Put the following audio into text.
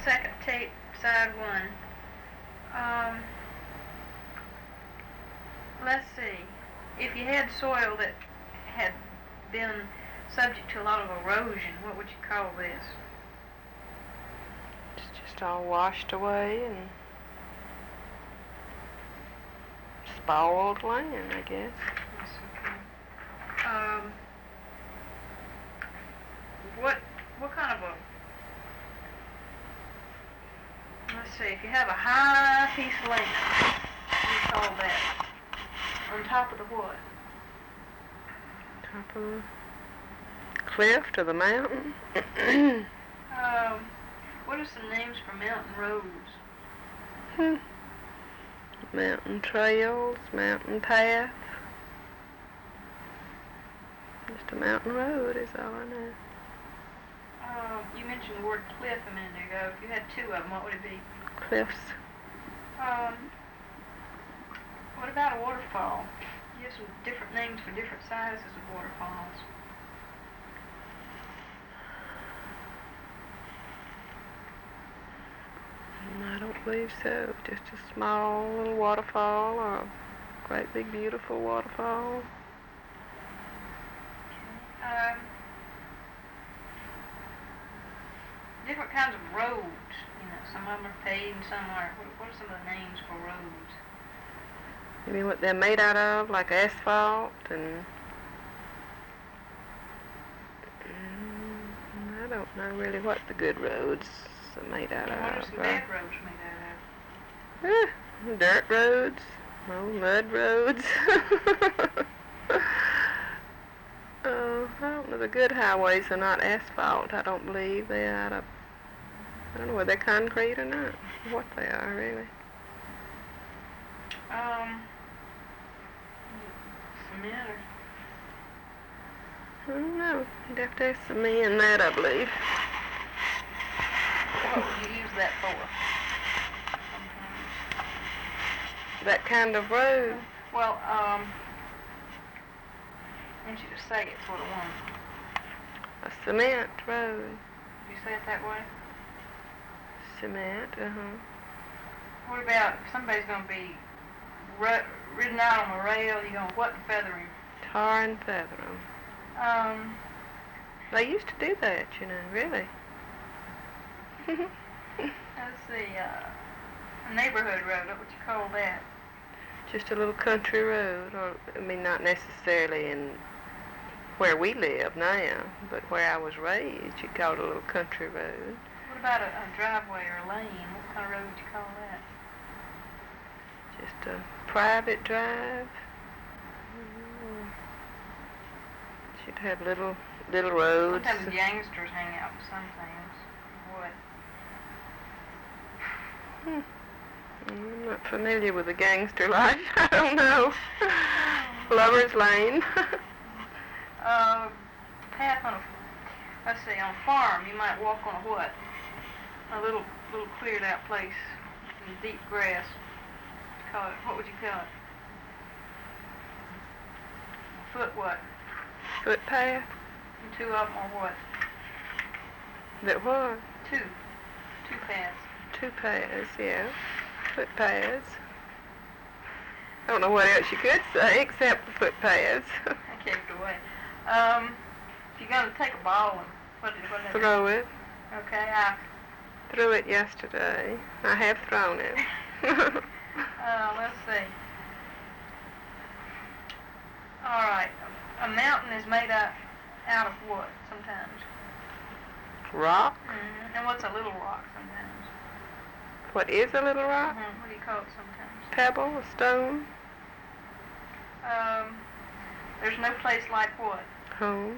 second tape, side 1. Let's see. If you had soil that had been subject to a lot of erosion, what would you call this? It's just all washed away and spoiled land, I guess. That's okay. What kind of a, let's see, if you have a high piece of land, what do you call that? On top of the what? Top of the cliff to the mountain. What are some names for mountain roads? Mountain trails, mountain path. Just a mountain road is all I know. You mentioned the word cliff a minute ago. If you had 2 of them, what would it be? Cliffs. What about a waterfall? You have some different names for different sizes of waterfalls. I don't believe so. Just a small little waterfall or a great big beautiful waterfall. Different kinds of roads. You know, some of them are paved and some aren't. What are some of the names for roads? You mean what they're made out of, like asphalt and... I don't know really what the good roads are made out And of. what are some bad roads made out of? Dirt roads, mud roads. I don't know, the good highways are not asphalt, I don't believe. They're out of, I don't know whether they're concrete or not, what they are really. Cement or... I don't know, you'd have to ask some men that, I believe. What would you use that for? That kind of road? Well, I want you to say it sort of one. A cement road. You say it that way? Cement, What about if somebody's going to be ridden out on a rail, you're going to what and feather him? Tar and feather 'em. They used to do that, you know, really. Let's see, a neighborhood road, what would you call that? Just a little country road, or, I mean, not necessarily in where we live now, but where I was raised, you call it a little country road. What about a driveway or a lane? What kind of road would you call that? Just a private drive. Should have little roads. Sometimes gangsters hang out with some things. What? I'm not familiar with the gangster life. I don't know. Lover's Lane. Path on a, let's see, on a farm, you might walk on a what? A little cleared out place in deep grass. Call it, what would you call it? Foot what? Footpath? And 2 of them or what? That what? 2 paths. 2 paths, yeah. Footpaths. I don't know what else you could say except the footpaths. I gave it away. If you're going to take a ball and what Throw it. Okay, Threw it yesterday. I have thrown it. let's see. All right. A mountain is made out of what sometimes? Rock? And what's a little rock sometimes? What is a little rock? What do you call it sometimes? Pebble, a stone? There's no place like what? Home.